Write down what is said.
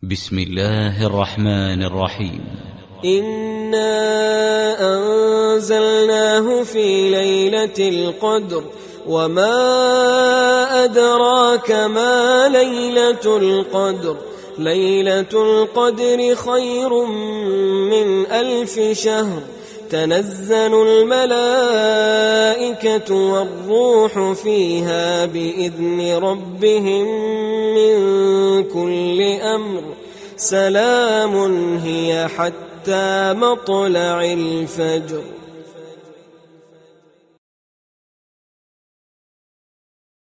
بسم الله الرحمن الرحيم. إنا أنزلناه في ليلة القدر وما أدراك ما ليلة القدر. ليلة القدر خير من 1000 شهر. تنزل الملائكة والروح فيها بإذن ربهم من كل أمر. سلام هي حتى مطلع الفجر.